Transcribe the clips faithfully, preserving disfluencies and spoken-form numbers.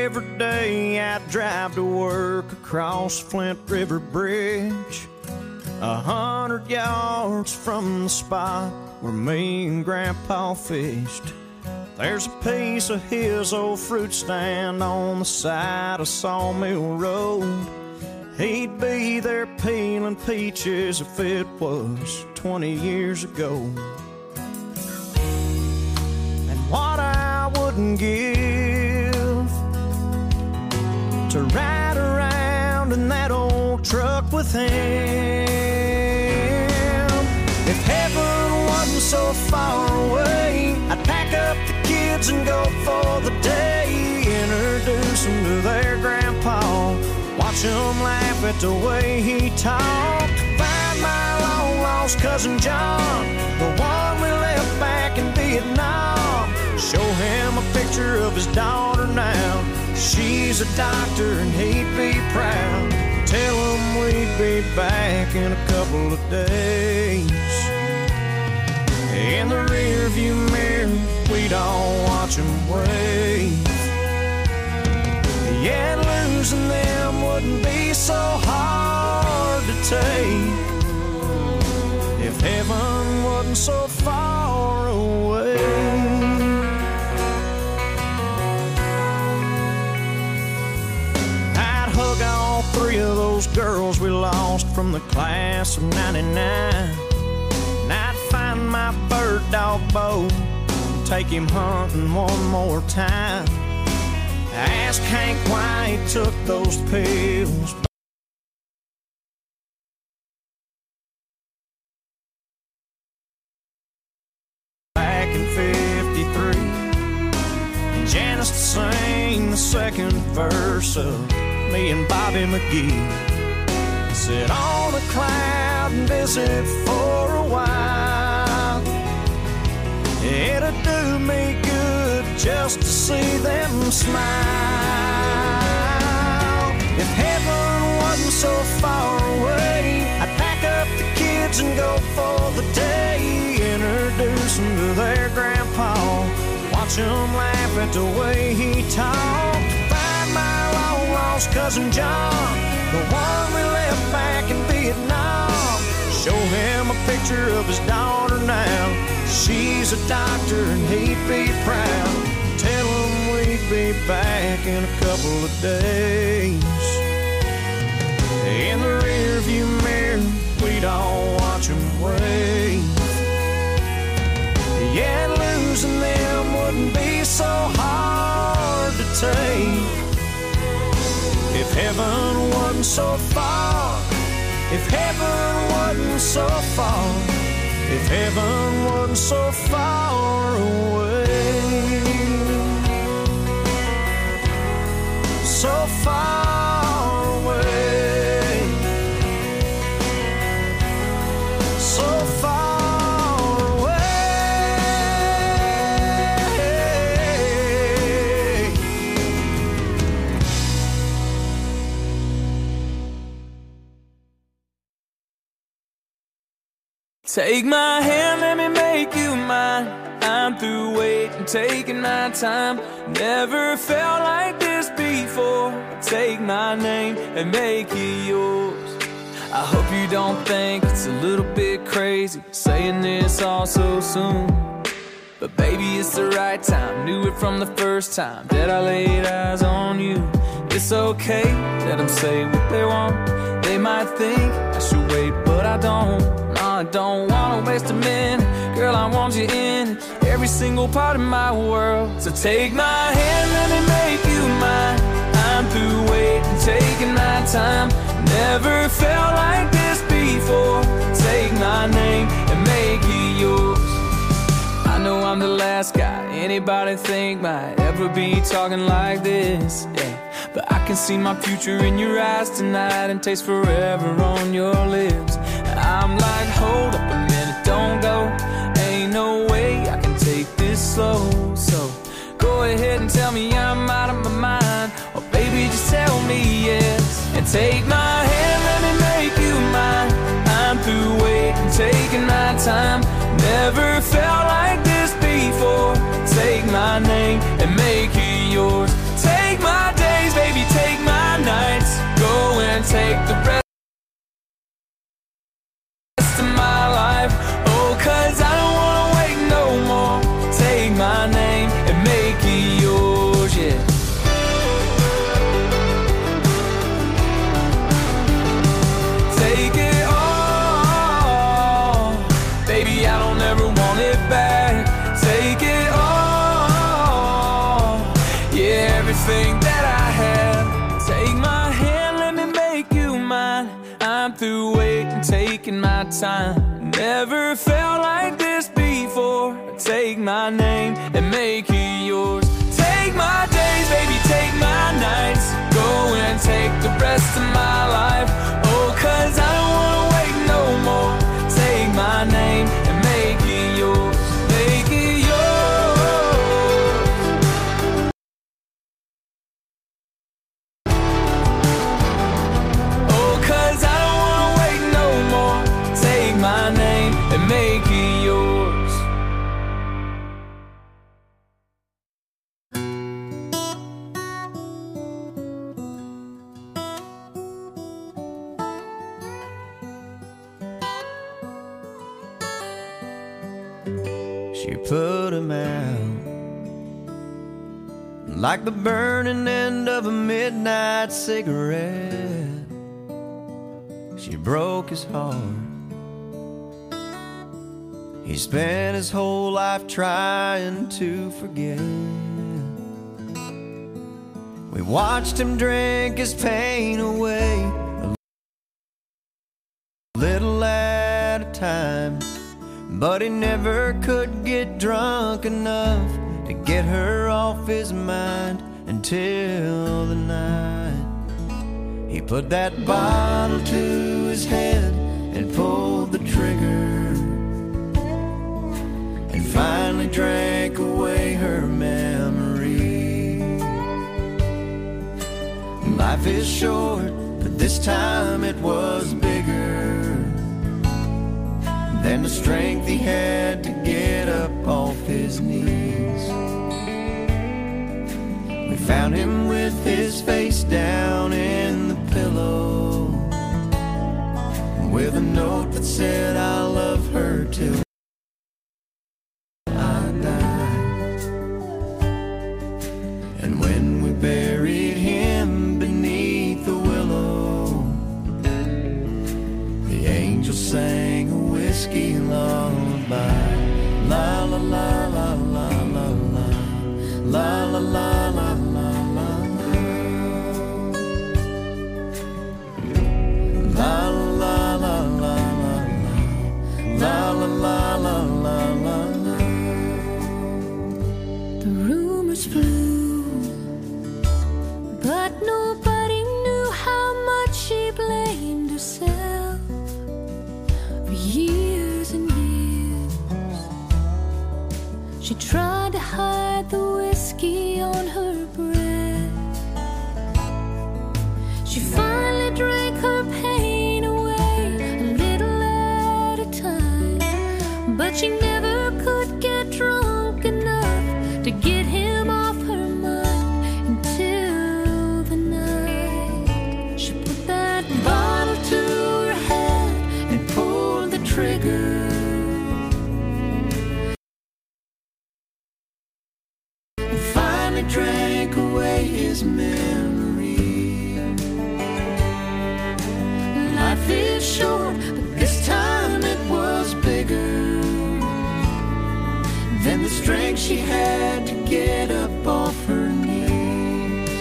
every day I'd drive to work across Flint River Bridge, a hundred yards from the spot where me and Grandpa fished. There's a piece of his old fruit stand on the side of Sawmill Road. He'd be there peeling peaches if it was twenty years ago. And what I wouldn't give to ride around in that old truck with him. If heaven wasn't so far away, I'd pack up the kids and go for the day. Introduce them to their grandpa, watch them laugh at the way he talked. Find my long lost cousin John, the one we left back in Vietnam. Show him a picture of his daughter now. She's a doctor and he'd be proud. Tell him we'd be back in a couple of days. In the rear view mirror, we'd all watch him wave. Yeah, losing them wouldn't be so hard to take if heaven wasn't so far away. I'd hug all three of those girls we lost from the class of ninety-nine. And I'd find my bird dog Bo, take him hunting one more time. Ask Hank why he took those pills back in fifty-three. And Janice to sing the second verse of me and Bobby McGee. Sit on a cloud and visit for a while. It'd do me good just to see them smile. If heaven wasn't so far away, I'd pack up the kids and go for the day. Introduce them to their grandpa, watch them laugh at the way he talked. Find my long lost cousin John, the one we left back in Vietnam. Show him a picture of his daughter now. She's a doctor and he'd be proud. Tell him we'd be back in a couple of days. In the rear view mirror, we'd all watch him wave. Yeah, losing them wouldn't be so hard to take if heaven wasn't so far. If heaven wasn't so far. If heaven wasn't so far away. So far away. So far away. Take my hand, let me make you mine. I'm through waiting, taking my time. Never felt like this before. Take my name and make it yours. I hope you don't think it's a little bit crazy saying this all so soon. But baby, it's the right time. Knew it from the first time that I laid eyes on you. It's okay, let them say what they want. They might think I should wait, but I don't. I don't wanna waste a minute. Girl, I want you in every single part of my world. So take my hand, let me make you mine. I'm through waiting, taking my time. Never felt like this before. Take my name and make it yours. I know I'm the last guy anybody think might ever be talking like this, yeah. But I can see my future in your eyes tonight and taste forever on your lips. I'm like, hold up a minute, don't go. Ain't no way I can take this slow. So go ahead and tell me I'm out of my mind, or baby, just tell me yes. And take my hand, let me make you mine. I'm through waiting, taking my time. Never felt like this before. Take my name and make it yours. Take my day. take the rest of my life. Oh, 'cause I don't wanna wait no more. Take my name and make it yours, yeah. Take it all, baby, I don't ever want it back. Take it all, yeah, everything that I have. Take my hand, let me make you mine. I'm through waiting, taking my time. Never felt like this before. Take my name and make it yours. Take my days, baby, take my nights. Go and take the rest of my life. Oh, 'cause I don't wanna wait no more. Take my name and make it yours. Make it yours. Oh, 'cause I don't wanna wait no more. Take my name and make it yours. She put him out like the burning end of a midnight cigarette. She broke his heart. He spent his whole life trying to forget. We watched him drink his pain away, a little at a time. But he never could get drunk enough to get her off his mind until the night he put that bottle to his head and pulled the trigger, and finally drank away her memory. Life is short, but this time it was bigger than the strength he had to get up off his knees. We found him with his face down in the pillow, with a note that said, "I'll love her till I die." And when we buried him beneath the willow, the angel sang a whiskey lullaby. La la la la la la la, la la la la la la, la la la la la, la la la la la la. The rumors flew, but nobody knew how much she blamed herself for years and years. She tried to hide the whiskey on her breath. She finally drank her pain away, a little at a time. But she never could get drunk enough to get him off her mind until the night she put that bottle to her head and pulled the trigger. Drank away his memory. Life is short, but this time it was bigger than the strength she had to get up off her knees.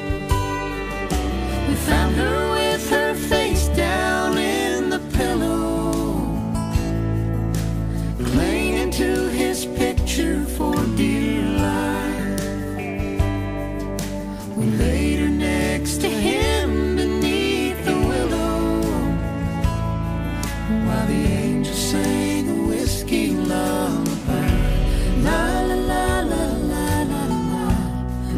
We found her with her face down in the pillow, clinging to his picture for dear life. We laid her next to him beneath the willow, while the angel sang a whiskey lullaby. La la la la la la la,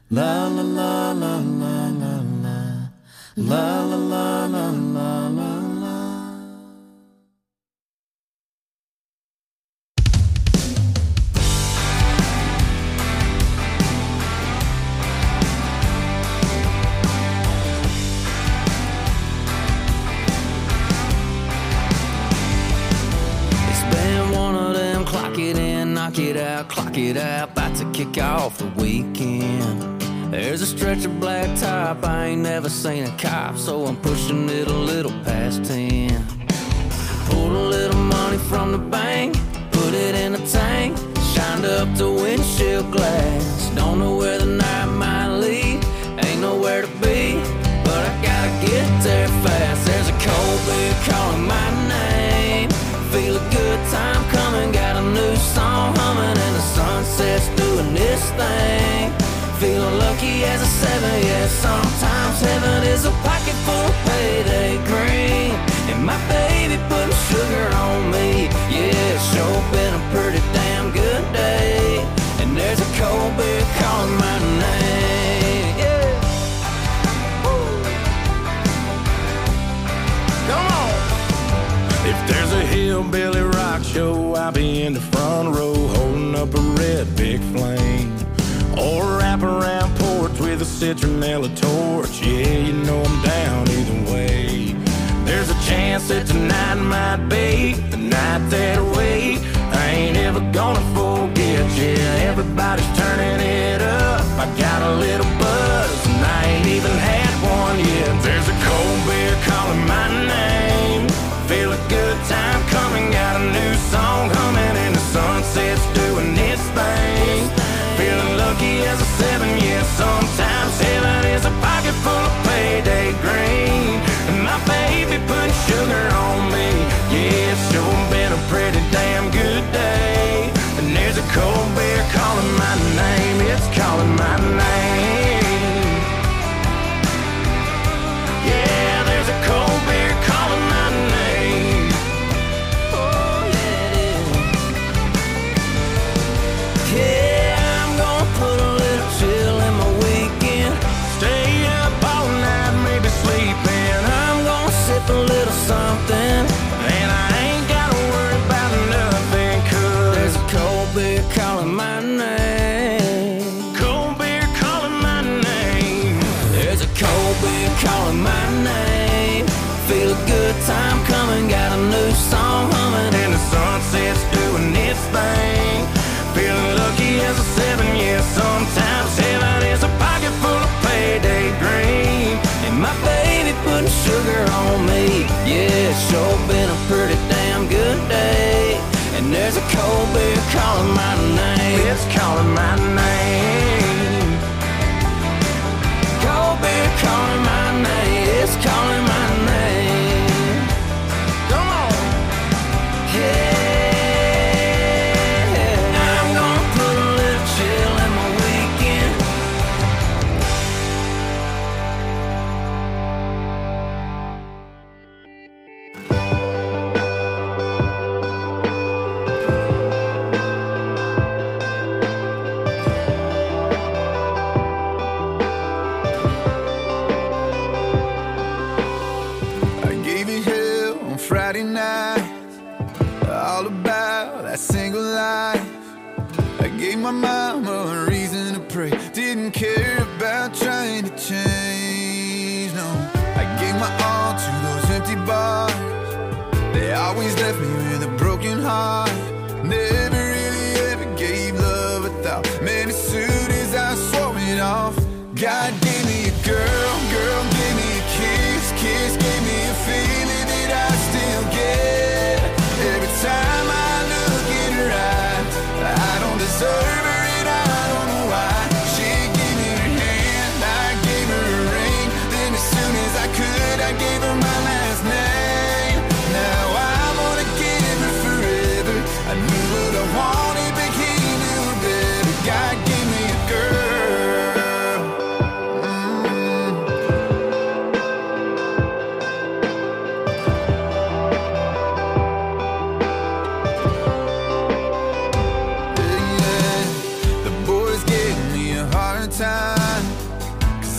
La la la la la la la. La la la la la la la. Clock it in, knock it out, clock it out, about to kick off the weekend. There's a stretch of black top, I ain't never seen a cop, so I'm pushing it a little past ten. Pulled a little money from the bank, put it in a tank, shined up the windshield glass. Don't know where the night might lead, ain't nowhere to be, but I gotta get there fast. There's a cold beer calling my name, feel a good time coming, got a new song humming, and the sunset's doing this thing. Feeling lucky as a seven, yeah, sometimes heaven is a pocket full of payday green. And my baby putting sugar on me, yeah, it's sure been a pretty damn good day. And there's a cold beer calling my name, yeah. Woo. Come on. If there's a hillbilly rock show, I'll be in the front row holding up a red big flame. Or wrap around porch with a citronella torch. Yeah, you know I'm down either way. There's a chance that tonight might be the night that I wait. I ain't ever gonna forget, yeah, everybody's turning it up. I got a little buzz and I ain't even had one yet. There's a cold beer calling my name, feel a good time coming, got a new song humming, and the sunset's doing its thing. Feeling lucky as a seven, yeah, sometimes heaven is a pocket full of payday green. And my baby putting sugar on me, yeah, it's sure been a pretty damn good day. And there's a cold beer calling my name, it's calling my name. Yeah, there's a cold beer calling my name. Oh, yeah, it is. Yeah. Put a little chill in my weekend, stay up all night, maybe sleeping. I'm gonna sip a little something, and I ain't gotta worry about nothing, cause there's a cold beer calling my name. Cold beer calling my name. There's a cold beer calling my name. Feel a good time coming, got a new song humming, and the sunset's doing its thing. Feeling lucky as a seven, yeah, sometimes heaven is a pocket full of payday green. And my baby putting sugar on me, yeah, it's sure been a pretty damn good day. And there's a cold beer calling my name, it's calling my name. Cold beer calling my name, it's calling my name. Come on, yeah. Friday night, all about that single life. I gave my mama a reason to pray, didn't care about trying to change, no. I gave my all to those empty bars, they always left me with a broken heart. Never really ever gave love a thought, man, as soon as I swore it off. God gave me a girl, girl gave me a kiss, kiss gave me a feeling that I still get. Every time I look in her eyes, I don't deserve her and I don't know why. She gave me her hand, I gave her a ring, then as soon as I could, I gave her my last name. Now I wanna give her forever, I knew what I wanted, but he knew better. God gave me a girl. Time.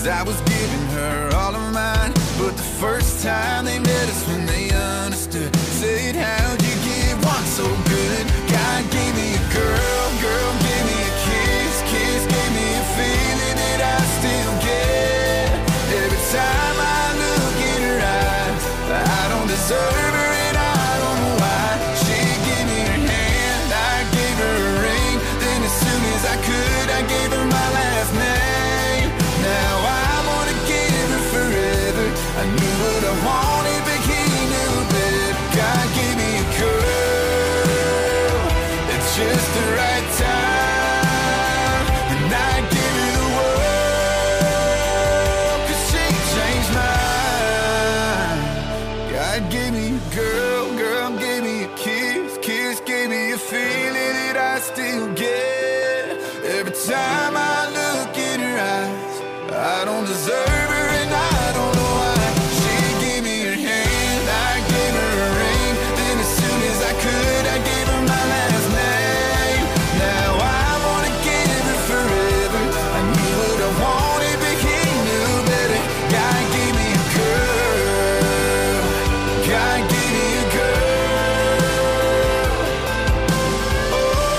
Cause I was giving her all of mine, but the first time they met us when they understood, said, how'd you get one so good? God gave me a girl, girl gave me a kiss, kiss gave me a feeling that I still get. Every time I look in her eyes, I don't deserve her and I don't know why. She gave me her hand, I gave her a ring, then as soon as I could, I gave her my last name. Now I wanna give her forever. I knew what I wanted, but he knew better. God gave me a girl at just the right time, and I give her the world, cause she changed mine. God gave me a girl, girl gave me a kiss, kiss gave me a feeling that I still get. Every time I look in her eyes, I don't deserve her and I don't know why. She gave me her hand, I gave her a ring, then as soon as I could, I gave her my last name. Now I wanna give her forever. I knew what I wanted, but he knew better. God gave me a girl, God gave me a girl. Oh,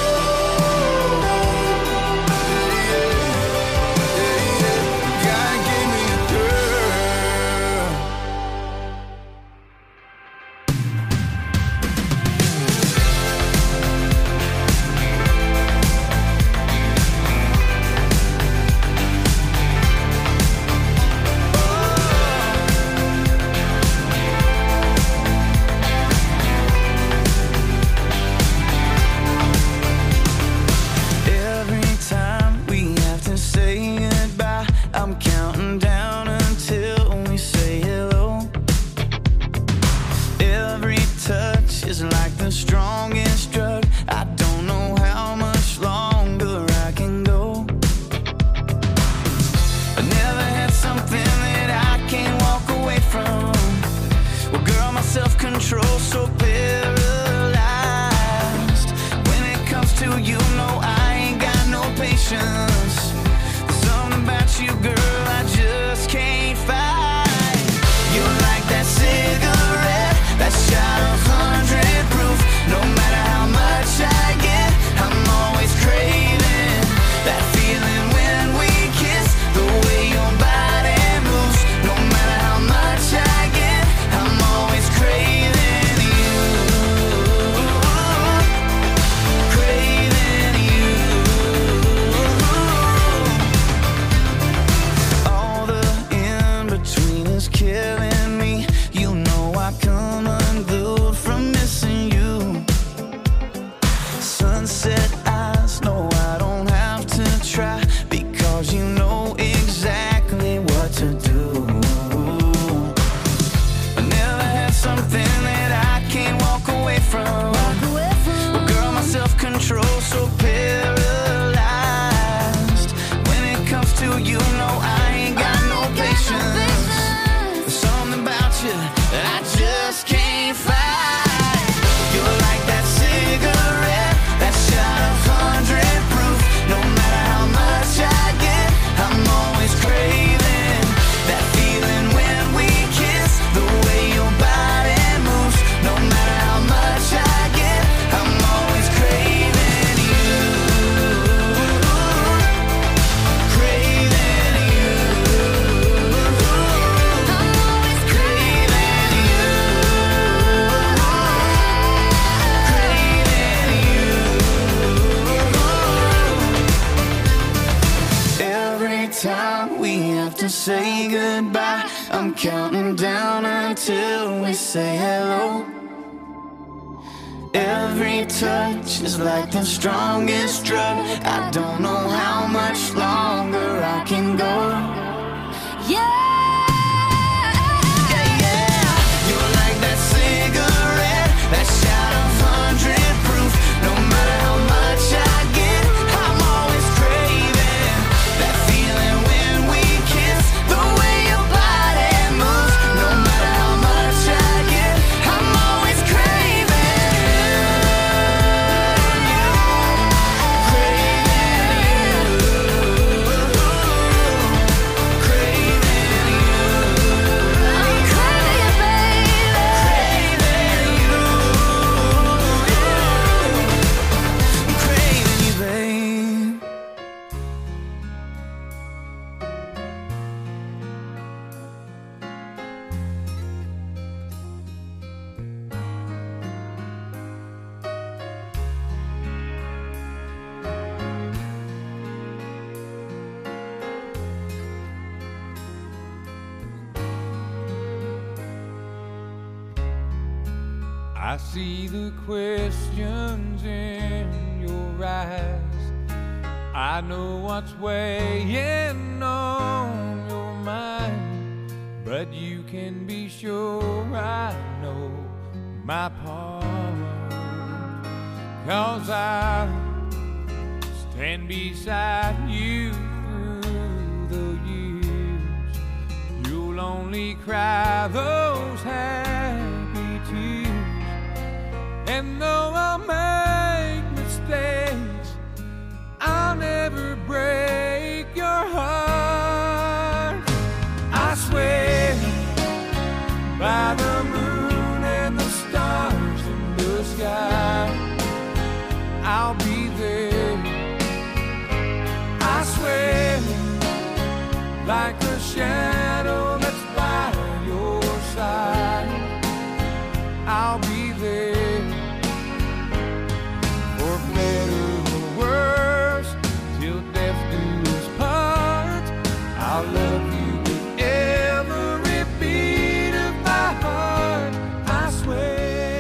yeah, yeah, yeah. God gave me a girl. Every time we have to say goodbye, I'm counting down until we say hello. Every touch is like the strongest drug. I don't know how much longer I can go. I never had something that I can't walk away from. Well, girl, my self-control so paralyzed. When it comes to you, no, I ain't got no patience. There's something about you, girl, I just can't fight. You're like that cigarette, that shot of hundred proof. No matter how much I get, I'm always craving that feeling when we kiss. The way your body moves. No matter how much I get, I'm always craving you. Craving you. All the in-between is killing me. You know I come unglued from missing you. Sunset eyes, no, I don't have to try, because you know exactly what to do. I never had something that I can't walk away from. Well, girl, my self-control so paralyzed. When it comes to you, no, I ain't got no patience. There's something about you that I just can't fight. You're like that cigarette, that shot of hundred proof. No matter how much I get, I'm always craving that feeling when we kiss. The way your body moves. No matter how much I get, I'm always craving you. Craving you. I'm always craving you. Craving you. Every time we have to say goodbye, I'm counting down until we say hello. Every touch is like the strongest drug. I don't know how much longer I can go. Yeah. Yeah, yeah. You're like that cigarette, that shot of hundred proof. No matter how much I get, I'm always craving that feeling when we kiss. The way your body moves. No matter how much I get, I'm always craving you. Craving you. I see the questions in your eyes. I know what's weighing on your mind, but you can be sure I know my part. 'Cause I stand beside you through the years. You'll only cry those happy tears. And though I'll make mistakes, I'll never break your heart. I swear by the moon and the stars in the sky, I'll be there. I swear like a shadow that's by your side, I'll be there. For better or worse, till death do us part, I'll love you with every beat of my heart. I swear.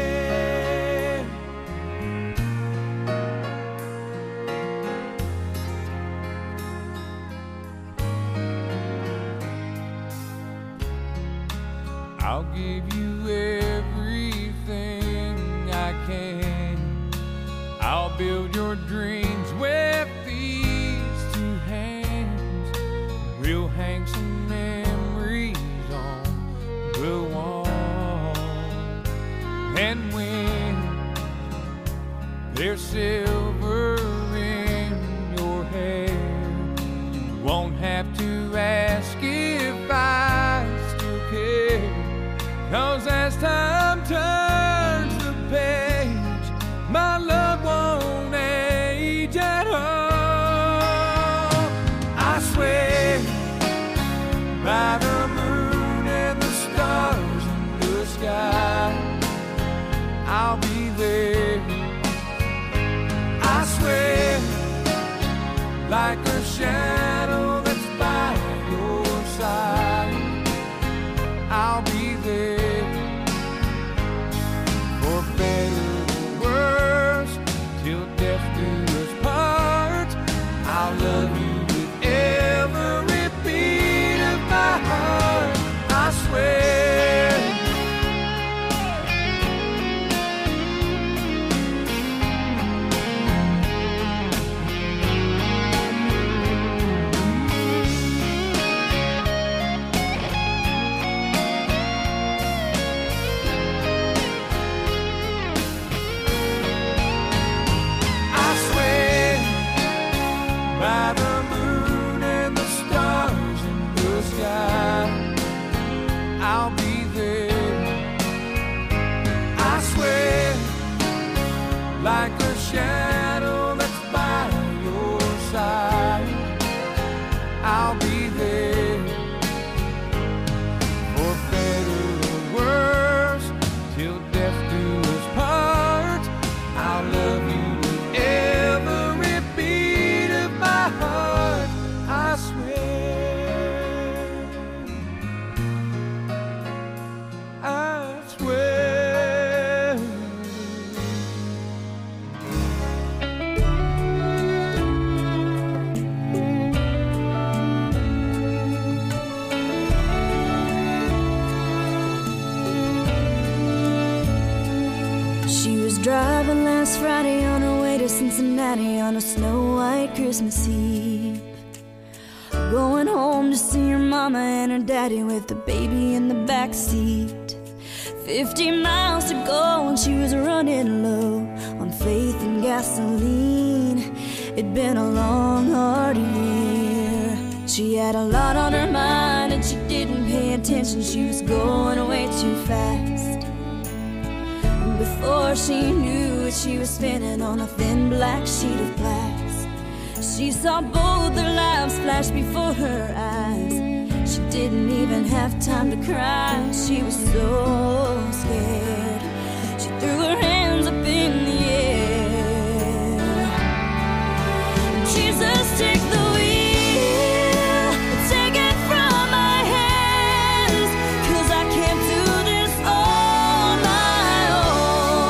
I'll give you everything I can. I'll build your dreams with these two hands. We'll hang some memories on the wall. And when there's silver in your hair, you won't have to ask if I still care. 'Cause as time turns the page, my love won't age at all. I swear by the moon and the stars in the sky, I'll be there. I swear like a shadow that's by your side, I'll be there. For better or worse, till death do us part, I'll love you with every beat of my heart. I swear. By the moon and the stars in the sky, I'll be there. I swear like a shadow that's by your side, I'll be there. For better or worse, till death do us part, I'll love you with every beat of my heart. I swear, I swear. She was driving last Friday on her way to Cincinnati on a snow-white Christmas Eve. Going home to see her mama and her daddy with the baby in the back seat. Fifty miles to go and she was running low on faith and gasoline. It'd been a long, hard year. She had a lot on her mind and she didn't pay attention. She was going way too fast. Before she knew it, she was spinning on a thin black sheet of glass. She saw both their lives flash before her eyes. She didn't even have time to cry. She was so scared. She threw her hands up in the air. Jesus, take the wheel, take it from my hands, 'cause I can't do this on my own.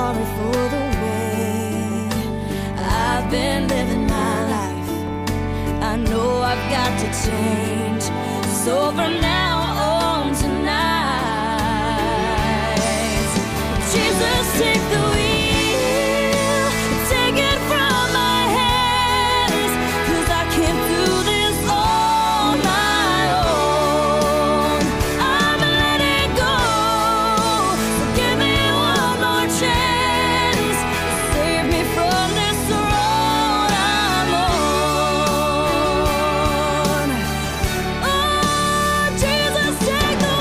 sorry for the way I've been living my life. I know I've got to change. So from now on tonight, Jesus, take the wheel, take it from my hands, 'cause I can't do this on my own. I'm letting go, so give me one more chance, save me from this road I'm on. Oh, Jesus, take the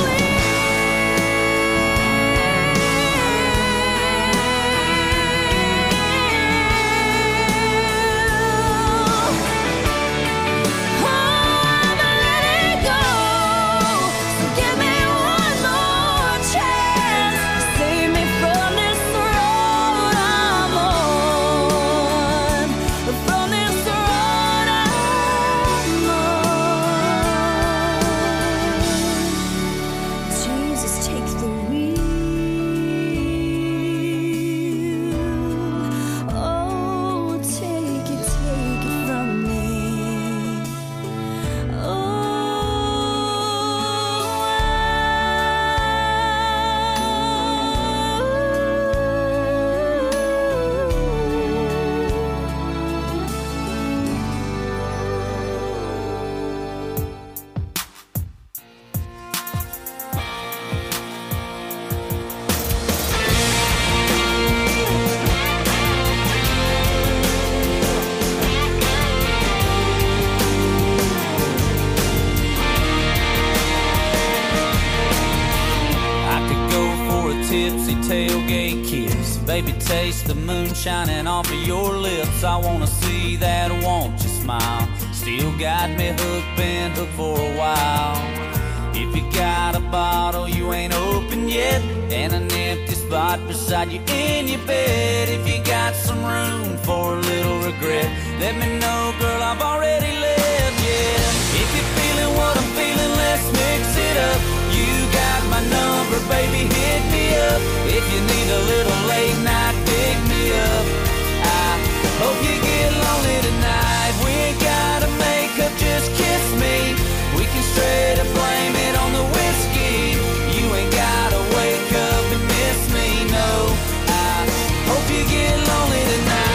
tipsy tailgate kiss. Baby, taste the moon shining off of your lips. I wanna see that, won't you smile? Still got me hooked, been hooked for a while. If you got a bottle you ain't open yet, and an empty spot beside you in your bed, if you got some room for a little regret, let me know, girl, I've already left, yeah. If you're feeling what I'm feeling, let's mix it up. You got my number, baby, hit me up. If you need a little late night, pick me up. I hope you get lonely tonight. We ain't gotta make up, just kiss me. We can straight up blame it on the whiskey. You ain't gotta wake up and miss me, no. I hope you get lonely tonight.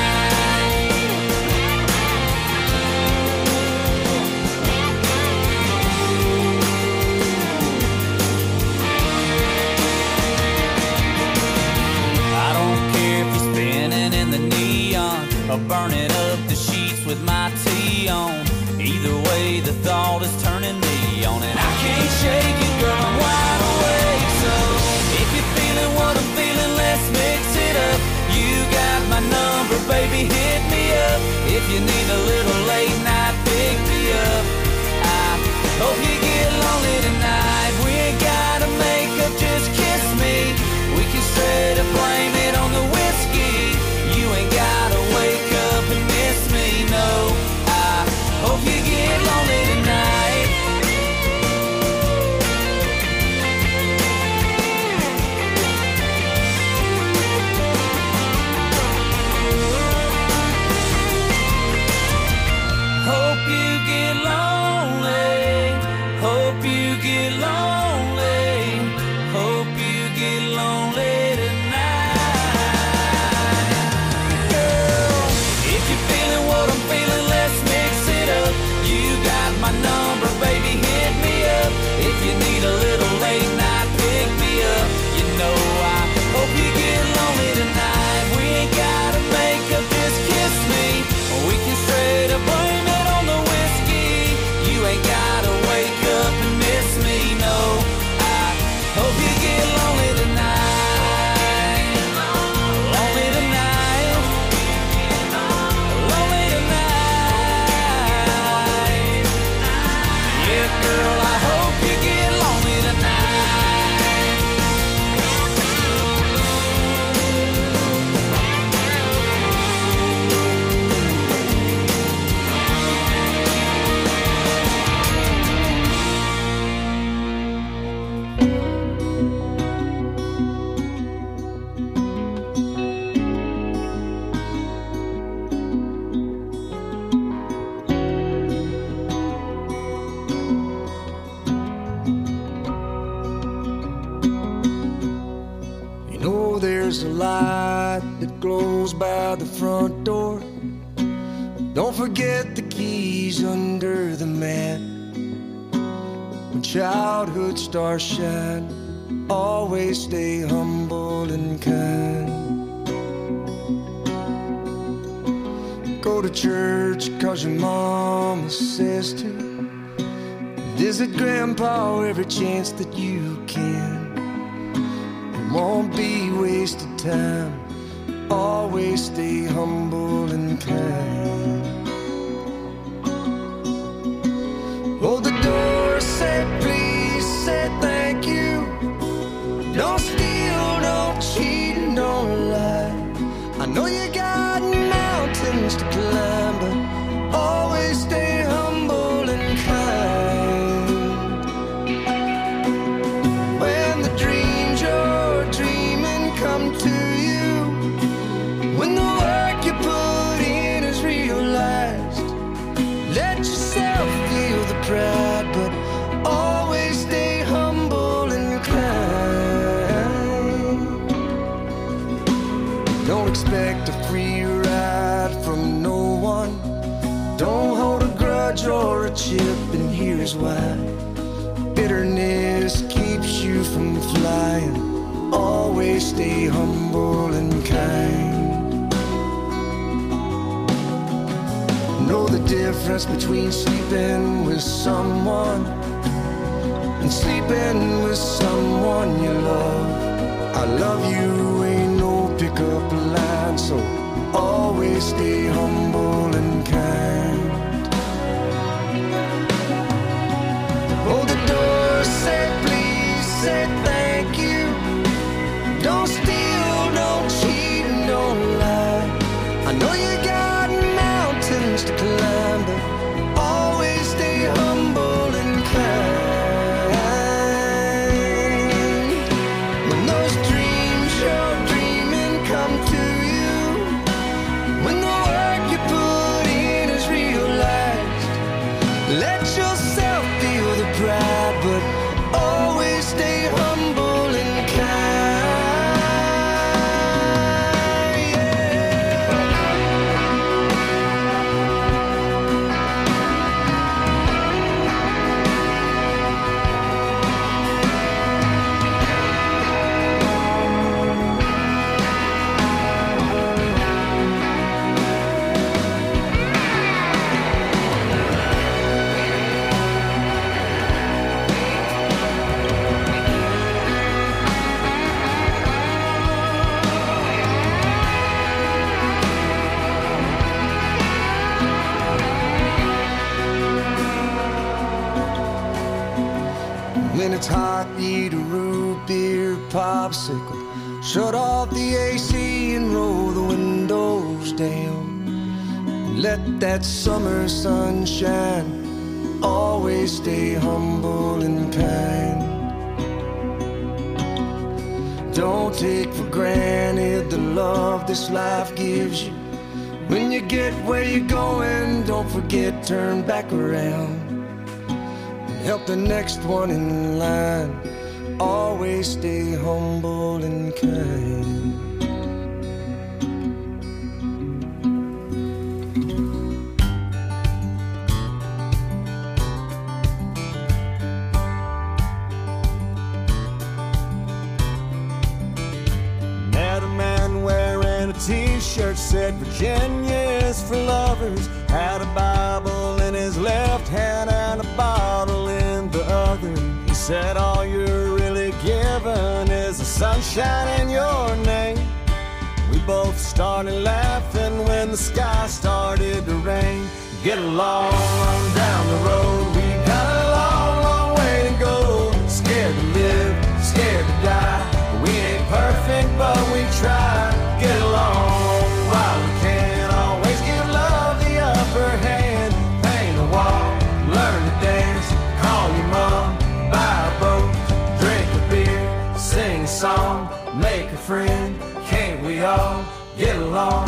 Or burning up the sheets with my tea on. Either way, the thought is turning me on, and I can't shake it, girl, I'm wide awake. So if you're feeling what I'm feeling, let's mix it up. You got my number, baby, hit me up. If you need a little late night, pick me up. I hope you get lonely tonight. We ain't gotta make up, just kiss me. We can straight up blame it on the whiskey. You ain't gotta wake up and miss me, no. I hope you get lonely tonight. light that glows by the front door. Don't forget the keys under the mat. When childhood stars shine, always stay humble and kind. Go to church cause your mama says to. Visit grandpa every chance that you can. It won't be wasted time. Always stay humble and kind. Hold the door, say please, say thank you. Don't steal, don't cheat, and don't lie. I know you got mountains to climb, but always stay humble and kind. When the dreams you're dreaming come to you, when the work you put in is realized, let yourself feel the pride, but always stay humble and kind. Don't expect a free ride from no one. Don't hold a grudge or a chip, and here's why. Bitterness keeps you from flying. Always stay humble and kind. Know the difference between sleeping with someone and sleeping with someone you love. I love you ain't no pickup line, so always stay humble and kind. Hold the door, say please, say thank you. Don't steal, don't cheat, and don't lie. I know you got mountains to climb, but always stay humble and kind. When those dreams you're dreaming come to you, when the work you put in is realized, let yourself feel the pride, but always stay humble and kind. When it's hot, eat a root beer popsicle. Shut off the A C and roll the windows down. Let that summer sun shine. Always stay humble and kind. Don't take for granted the love this life gives you. When you get where you're going, don't forget, turn back around. Help the next one in line. Always stay humble and kind. Met a man wearing a t-shirt said Virginia is for lovers. Had a Bible in his left hand and a bottle in the other. He said all you're really given is the sunshine in your name. We both started laughing when the sky started to rain. Get along on down the road, we got a long, long way to go. Scared to live, scared to die. We ain't perfect, but we try. Get along while we can. Always give love the upper hand. Paint a wall, learn to dance. Call your mom, buy a boat, drink a beer, sing a song, make a friend. Can't we all get along?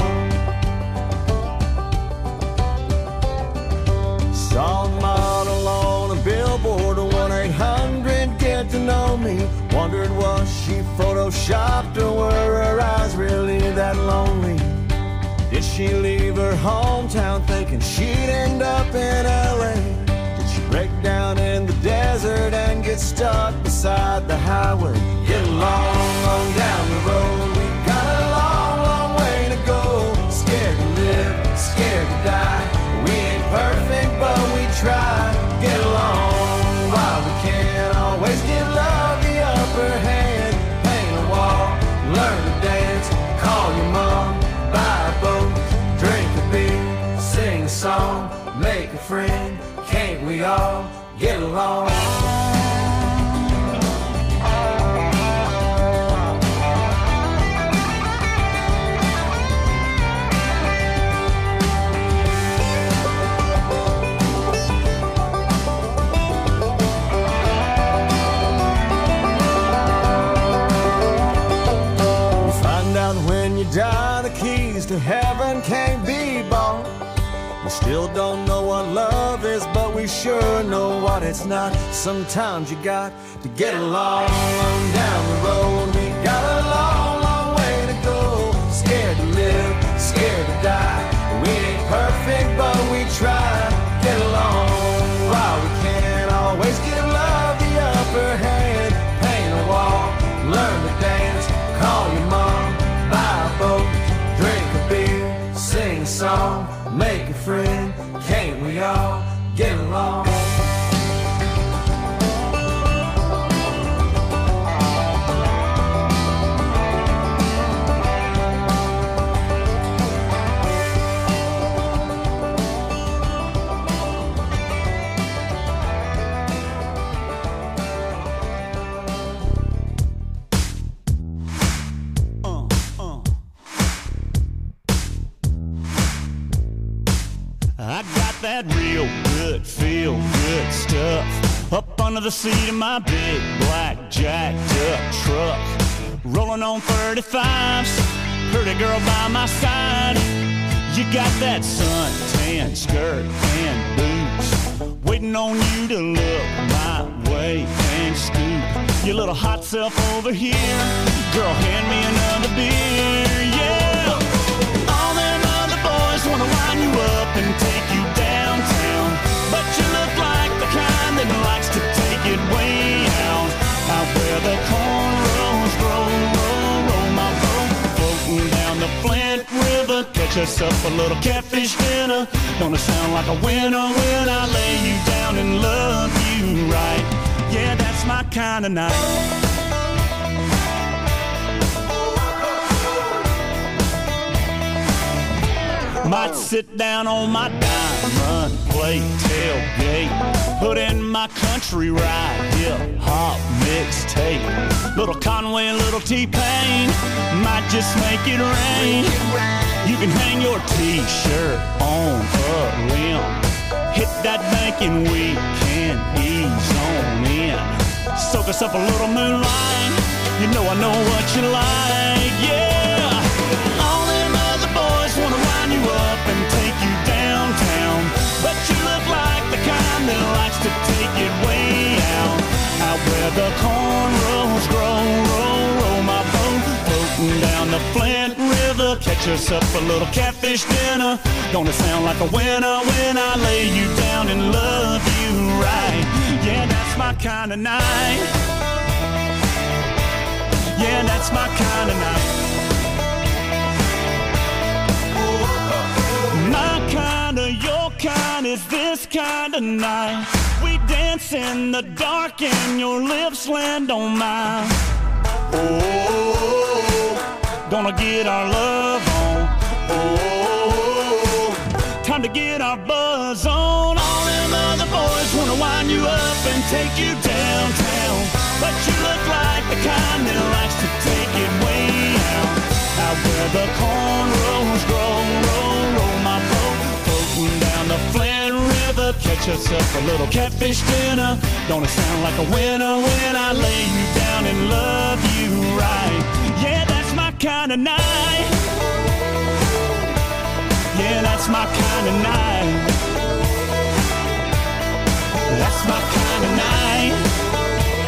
Saw a model on a billboard, one eight hundred get to know me. Wondered was she photoshopped or were her eyes really that lonely? Did she leave her hometown thinking she'd end up in L A? Did she break down in the desert and get stuck beside the highway? Get long on down the road, we got a long, long way to go. Scared to live, scared to die. We ain't perfect, but we try. Get along while we can. Always give love the upper hand. Paint a wall, learn to dance. Call your mom, buy a boat, drink a beer, sing a song, make a friend. Can't we all get along? Die, the keys to heaven can't be bought. We still don't know what love is, but we sure know what it's not. Sometimes you got to get along down the road. We got a long, long way to go. Scared to live, scared to die. We ain't perfect, but we try. Get along while we can. Always give love the upper hand. Paint a wall, learn to dance. Call your mom, buy a boat, drink a beer, sing a song, make a friend. Can't we all get along? That real good, feel good stuff up under the seat of my big black jacked up truck. Rolling on thirty-fives, pretty girl by my side. You got that suntan skirt and boots, waiting on you to look my way and scoop your little hot self over here. Girl, hand me another beer, yeah. All them other boys wanna line you up and take you downtown, but you look like the kind that likes to take it way out, out where the cornrows grow, roll, roll my boat, floating down the Flint River. Catch us up a little catfish dinner. Gonna sound like a winner when I lay you down and love you right. Yeah, that's my kind of night. Might sit down on my diamond plate tailgate, put in my country ride, hip-hop mixtape. Little Conway and little T-Pain might just make it rain. You can hang your T-shirt on a limb. Hit that bank and we can ease on in. Soak us up a little moonlight. You know I know what you like, yeah. All them other boys wanna line you up and take you downtown, but you look like the kind that likes to take it way out, out where the cornrows grow, roll, roll my boat, floating down the Flint River. Catch us up a little catfish dinner. Gonna sound like a winner when I lay you down and love you right. Yeah, that's my kind of night. Yeah, that's my kind of night. My kind of, your kind is this kind of night. We dance in the dark and your lips land on mine. Oh, gonna get our love on. Oh, time to get our buzz on. All them other boys wanna wind you up and take you downtown, but you look like the kind that likes to take it way out, out where the cornrows grow, roll, roll my boat, floating down the Flint River. Catch us up a little catfish dinner. Gonna sound like a winner when I lay you down and love you right. Yeah, that's my kind of night. Yeah, that's my kind of night. That's my kind of night.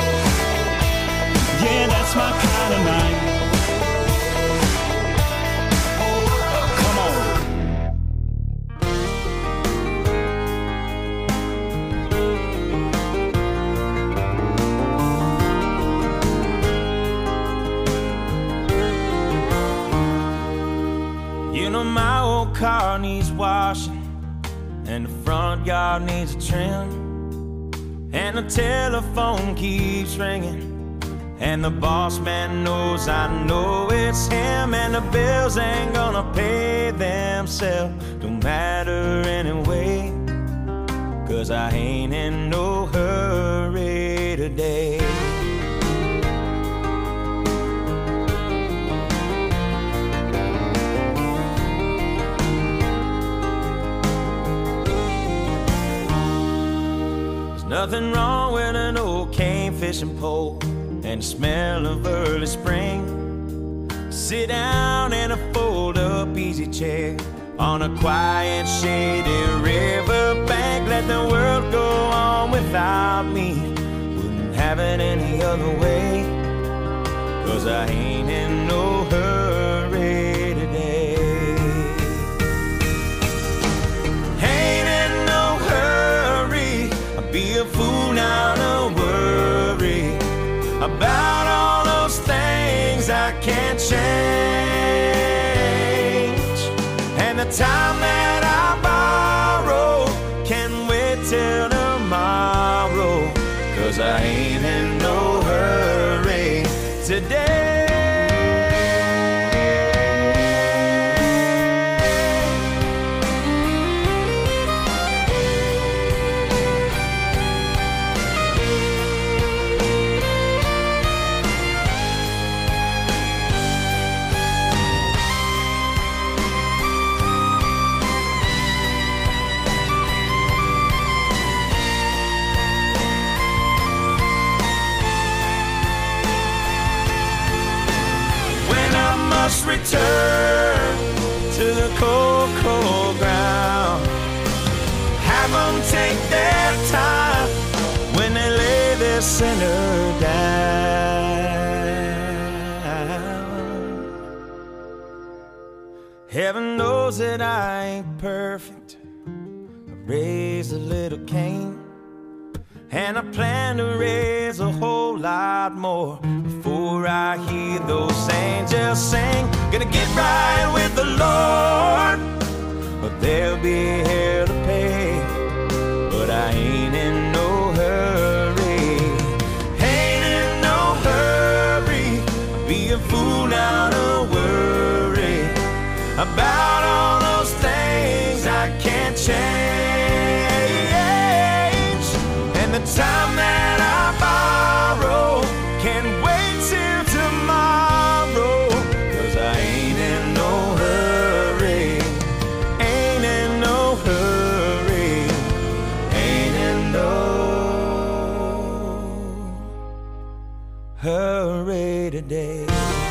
Yeah, that's my kind of night. You know my old car needs washing, and the front yard needs a trim, and the telephone keeps ringing, and the boss man knows I know it's him, and the bills ain't gonna pay themselves. Don't matter anyway, 'cause I ain't in no hurry today. There's nothing wrong with an old cane fishing pole and the smell of early spring. Sit down in a fold-up easy chair on a quiet, shady riverbank. Let the world go on without me. Wouldn't have it any other way, 'cause I ain't in no hurry today. Ain't in no hurry. I'd be a fool now to worry about all those things I can't change. And the time that I borrow can wait till tomorrow, 'cause I ain't in no hurry today. Return to the cold, cold ground. Have them take their time when they lay their sinner down. Heaven knows that I ain't perfect. I raised a little Cain, and I plan to raise a whole lot more before I hear those angels sing. Gonna get right with the Lord, but there'll be hell to pay. But I ain't in no hurry. Ain't in no hurry. I'd be a fool now to worry about all those things I can't change. And the time that I borrow can wait till tomorrow, 'cause I ain't in no hurry. Ain't in no hurry. Ain't in no hurry today.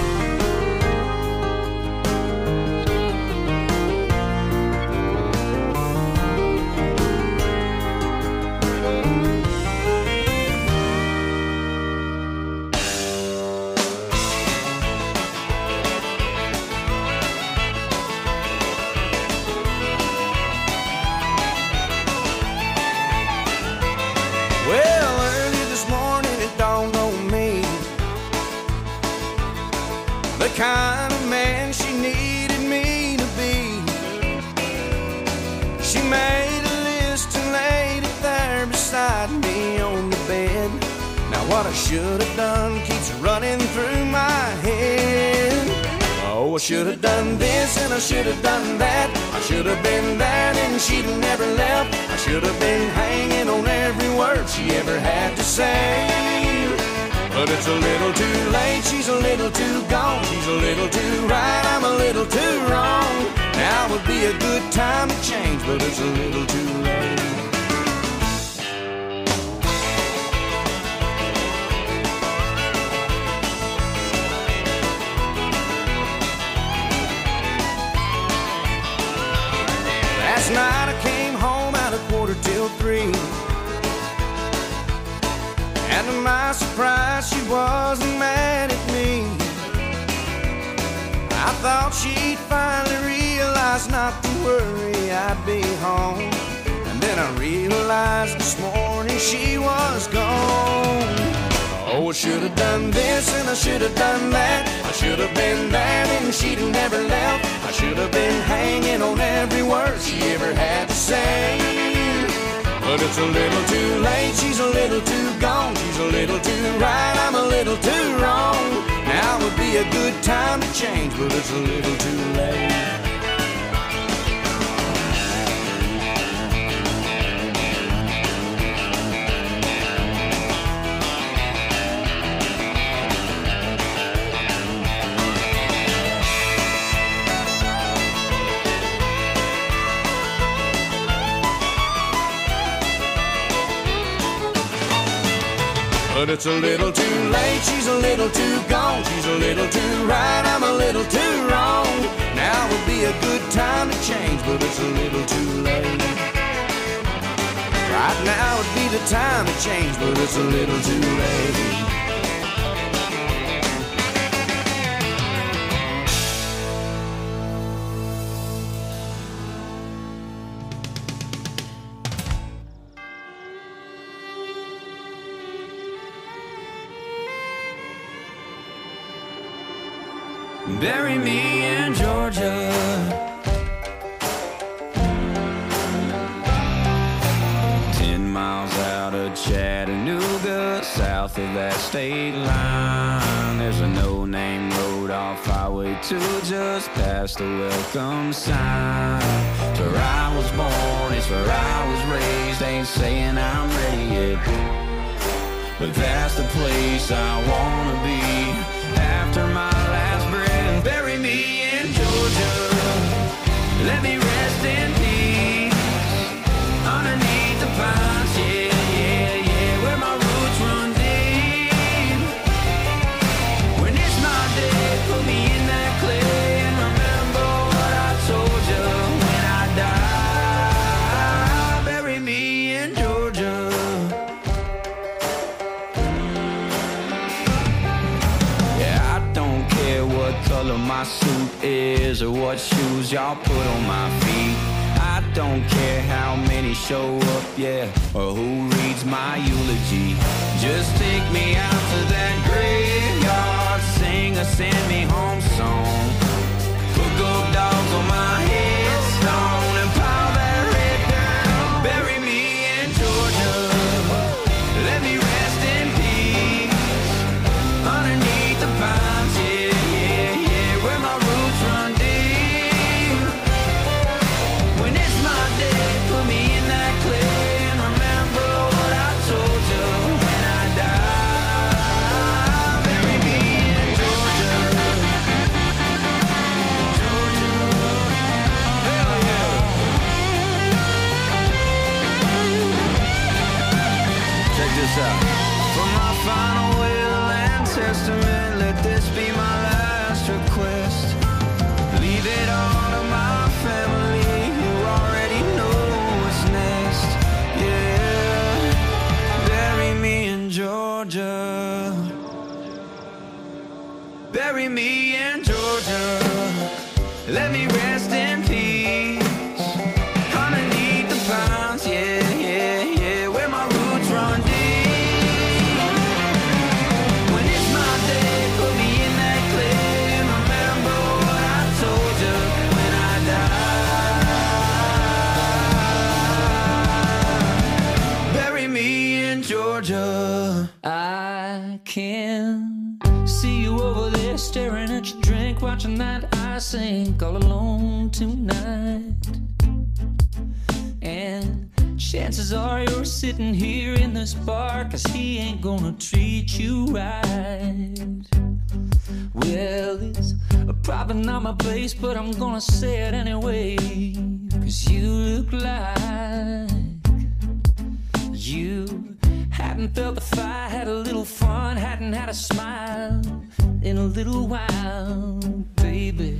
Well, early this morning it dawned on me the kind of man she needed me to be. She made a list and laid it there beside me on the bed. Now what I should have done keeps running through my head. Oh, I should have done this and I should have done that. I should have been that and she'd have never left. I should have been hanging on every word she ever had to say. But it's a little too late, she's a little too gone. She's a little too right, I'm a little too wrong. Now would be a good time to change, but it's a little too late. Last night I came home at a quarter till three, and to my surprise she wasn't mad at me. I thought she'd finally realize not to worry, I'd be home. And then I realized this morning she was gone. Oh, I should have done this and I should have done that. I should have been that and she'd have never left. I should have been But it's a little too late, she's a little too gone. She's a little too right, I'm a little too wrong. Now would be a good time to change, but it's a little too late. But it's a little too late, she's a little too gone. She's a little too right, I'm a little too wrong. Now would be a good time to change, but it's a little too late. Right now would be the time to change, but it's a little too late. Bury me in Georgia. Ten miles out of Chattanooga, south of that state line, there's a no-name road off Highway two, just past the welcome sign. It's where I was born, it's where I was raised. Ain't saying I'm ready yet, but that's the place I wanna be after my last breath. Bury me in Georgia, let me rest in peace underneath the pines, yeah, yeah, yeah, where my roots run deep. When it's my day, put me in that clay and remember what I told you when I die. Bury me in Georgia. What color my suit is or what shoes y'all put on my feet. I don't care how many show up, yeah, or who reads my eulogy. Just take me out to that graveyard, sing a send me home song. Put gold dogs on my headstone and pile that red down. Bury me in Georgia, let me rest in peace underneath the pines, yeah. For my final will and testament, let this be my last request. Leave it all to my family who already know what's next. Yeah, bury me in Georgia. Bury me in Georgia. Let me rest in peace underneath the pines, yeah, yeah, yeah, where my roots run deep. Georgia, I can see you over there staring at your drink, watching that ice sink all alone tonight. And chances are you're sitting here in this bar, 'cause he ain't gonna treat you right. Well, it's probably not my place, but I'm gonna say it anyway, 'cause you look like you hadn't felt the fire, had a little fun, hadn't had a smile in a little while, baby.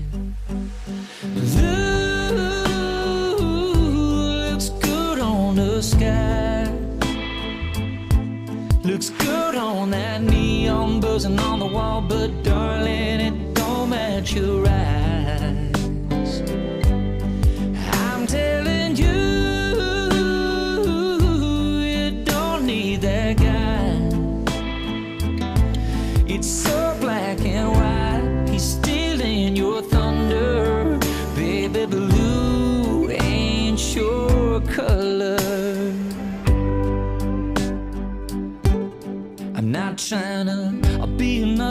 Blue looks good on the sky, looks good on that neon buzzing on the wall, but darling, it don't match your eyes. I'm telling you, that guy, it's so black and white, he's stealing your thunder, baby. Blue ain't your color.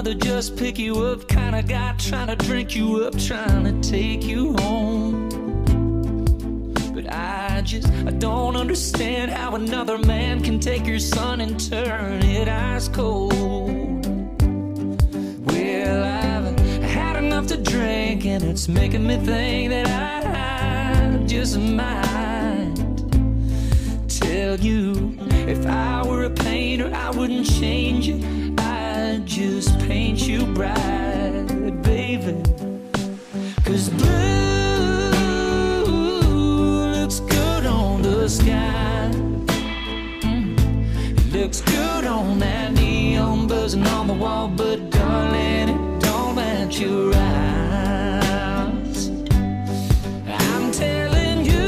another just pick you up kind of guy, trying to drink you up, trying to take you home. But I just, I don't understand how another man can take your son and turn it ice cold. Well, I've had enough to drink, and it's making me think that I just might tell you, if I were a painter, I wouldn't change it, I'd just paint you bright, baby. 'Cause blue looks good on the sky, mm. It looks good on that neon buzzing on the wall, but darling, it don't match your eyes. I'm telling you,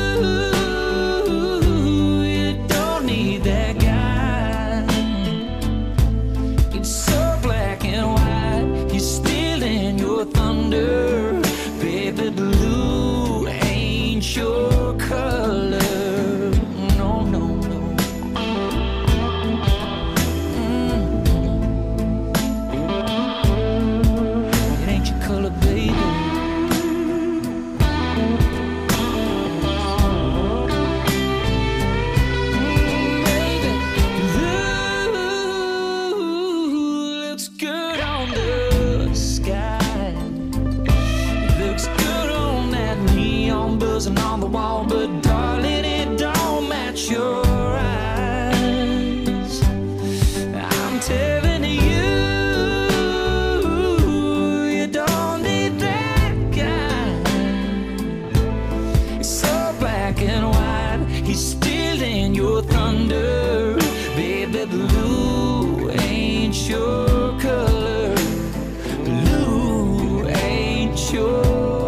thunder, baby, blue ain't your color. No, no, no. Mm-hmm. It ain't your color, baby. Mm, baby, blue looks good on the sky. Buzzing on the wall, but darling, it don't match your eyes. I'm telling you, you don't need that guy. He's so black and white, he's stealing your thunder. Baby, blue ain't your color. Blue ain't your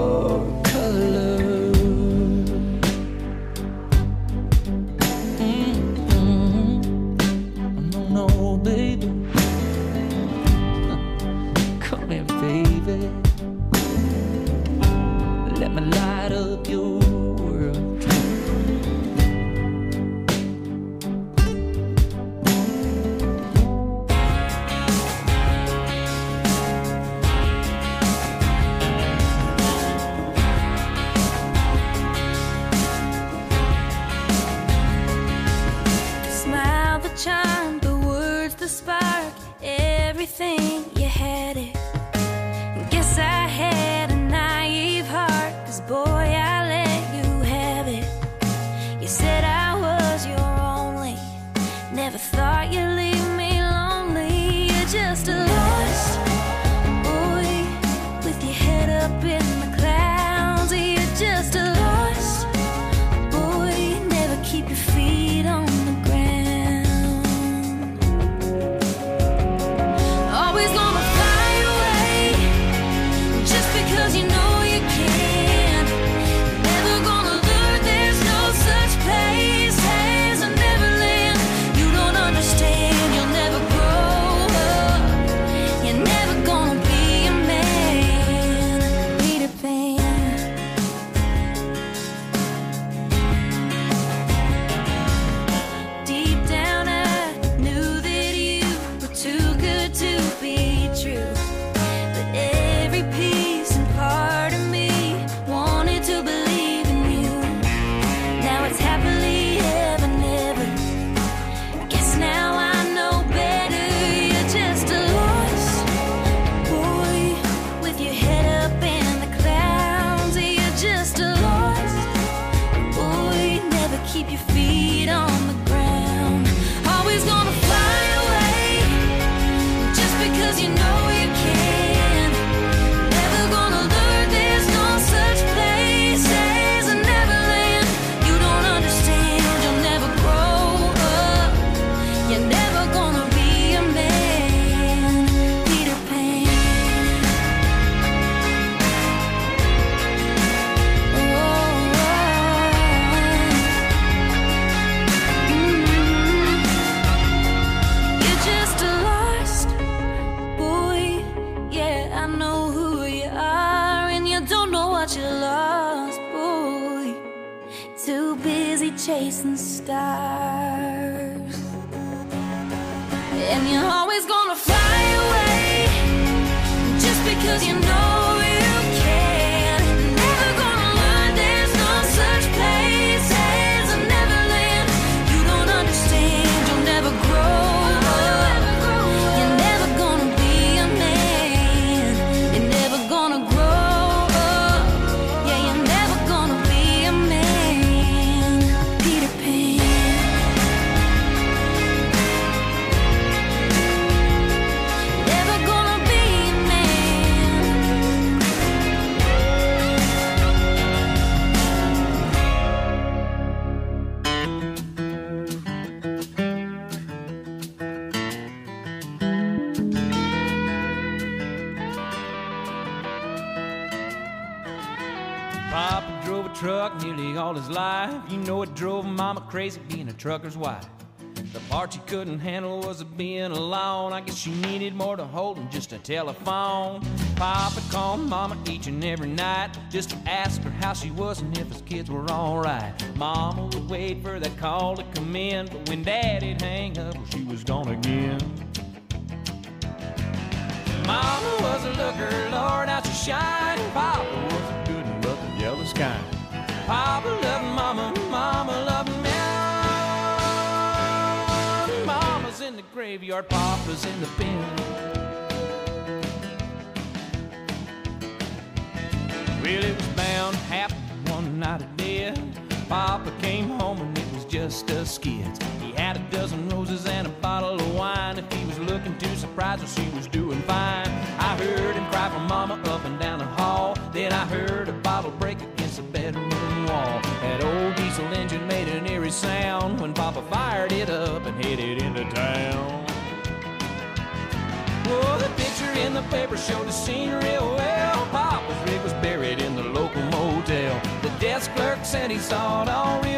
chasing stars, and you're always gonna fly away. Papa drove a truck nearly all his life. You know it drove Mama crazy being a trucker's wife. The part she couldn't handle was being alone. I guess she needed more to hold than just a telephone. Papa called Mama each and every night just to ask her how she was and if his kids were alright. Mama would wait for that call to come in, but when Daddy'd hang up, well, she was gone again. Mama was a looker, Lord, how she shined. Papa was a good and rough and jealous kind. Papa loved Mama, Mama loved me. Mama's in the graveyard, Papa's in the bin. Well, it was bound to happen one night of death. Papa came home and it was just us kids. He had a dozen roses and a bottle of wine. If he was looking too surprised, well, she was doing fine. I heard him cry for Mama up and down the hall. Then I heard a bottle break against the bedroom wall. That old diesel engine made an eerie sound when Papa fired it up and headed into town. Oh, the picture in the paper showed the scene real well. Papa's rig was buried in the local motel. The desk clerk said he saw it all real